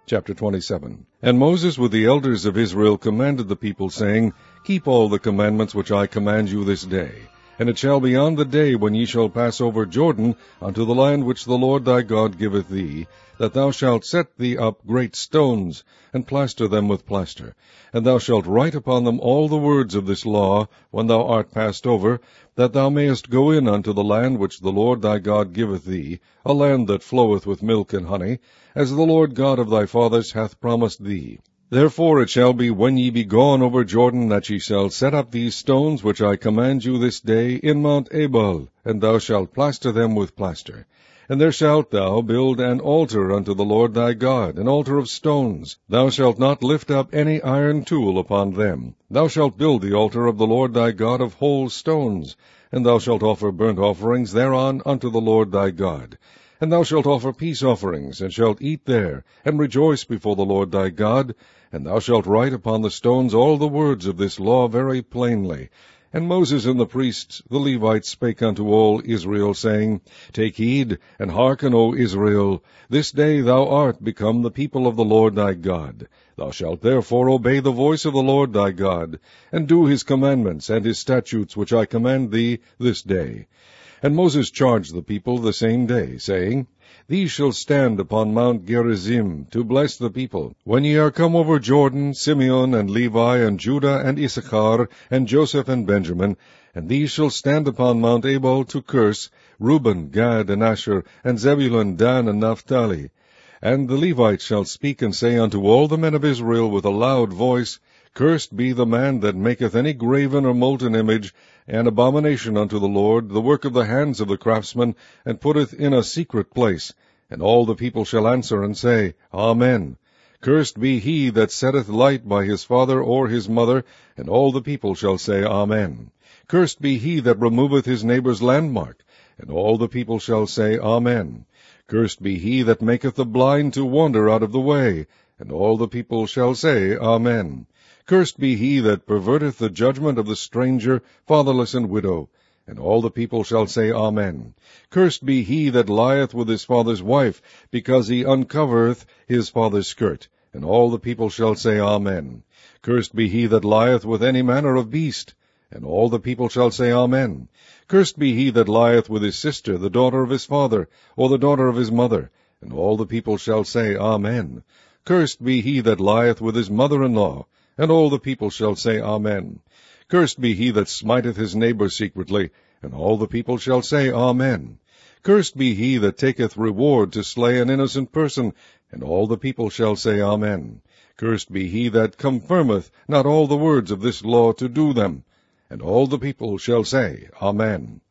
Chapter 27. And Moses with the elders of Israel commanded the people, saying, Keep all the commandments which I command you this day. And it shall be on the day when ye shall pass over Jordan unto the land which the Lord thy God giveth thee, that thou shalt set thee up great stones, and plaster them with plaster. And thou shalt write upon them all the words of this law, when thou art passed over, that thou mayest go in unto the land which the Lord thy God giveth thee, a land that floweth with milk and honey, as the Lord God of thy fathers hath promised thee. Therefore it shall be, when ye be gone over Jordan, that ye shall set up these stones which I command you this day in Mount Ebal, and thou shalt plaster them with plaster. And there shalt thou build an altar unto the Lord thy God, an altar of stones. Thou shalt not lift up any iron tool upon them. Thou shalt build the altar of the Lord thy God of whole stones, and thou shalt offer burnt offerings thereon unto the Lord thy God. And thou shalt offer peace offerings, and shalt eat there, and rejoice before the Lord thy God. And thou shalt write upon the stones all the words of this law very plainly. And Moses and the priests, the Levites, spake unto all Israel, saying, Take heed, and hearken, O Israel. This day thou art become the people of the Lord thy God. Thou shalt therefore obey the voice of the Lord thy God, and do his commandments and his statutes which I command thee this day. And Moses charged the people the same day, saying, These shall stand upon Mount Gerizim, to bless the people. When ye are come over Jordan, Simeon and Levi and Judah and Issachar and Joseph and Benjamin, and these shall stand upon Mount Ebal to curse, Reuben, Gad, and Asher, and Zebulun, Dan, and Naphtali. And the Levites shall speak and say unto all the men of Israel with a loud voice, Cursed be the man that maketh any graven or molten image, an abomination unto the Lord, the work of the hands of the craftsman, and putteth in a secret place. And all the people shall answer and say, Amen. Cursed be he that setteth light by his father or his mother, and all the people shall say, Amen. Cursed be he that removeth his neighbour's landmark, and all the people shall say, Amen. Cursed be he that maketh the blind to wander out of the way, and all the people shall say, Amen. Cursed be he that perverteth the judgment of the stranger, fatherless, and widow. And all the people shall say, Amen. Cursed be he that lieth with his father's wife, because he uncovereth his father's skirt. And all the people shall say, Amen. Cursed be he that lieth with any manner of beast. And all the people shall say, Amen. Cursed be he that lieth with his sister, the daughter of his father, or the daughter of his mother. And all the people shall say, Amen. Cursed be he that lieth with his mother-in-law. And all the people shall say, Amen. Cursed be he that smiteth his neighbor secretly, and all the people shall say, Amen. Cursed be he that taketh reward to slay an innocent person, and all the people shall say, Amen. Cursed be he that confirmeth not all the words of this law to do them, and all the people shall say, Amen.